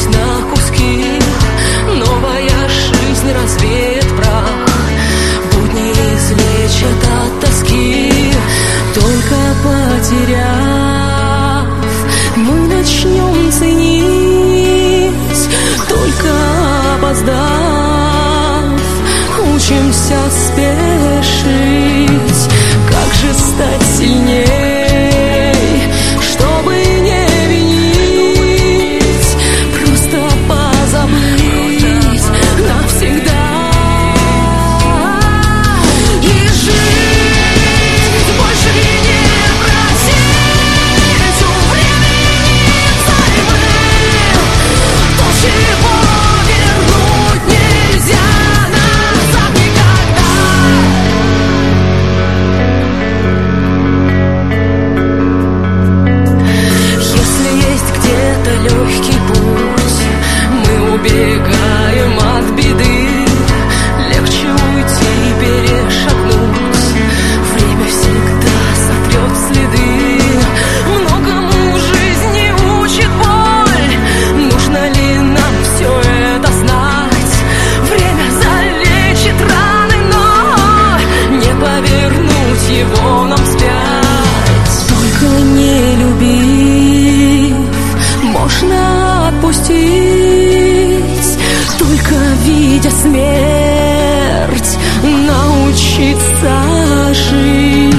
разбились на куски. Новая жизнь развеет прах, будни излечат от тоски. Только потеряв, мы начнем ценить. Только опоздав, учимся спешить. Как же стать сильней, чтобы не винить, просто позабыть навсегда. И жить больше не просить у времени взаймы. То, чего вернуть нельзя назад никогда. Если есть где-то легкий путь, мы убегаем от беды. Легче уйти, перешагнуть, время всегда сотрет следы. Многому в жизни учит боль, нужно ли нам все это знать? Время залечит раны, но не повернуть его нам вспять. Только не любив, можно отпустить. Только видя смерть, научиться жить.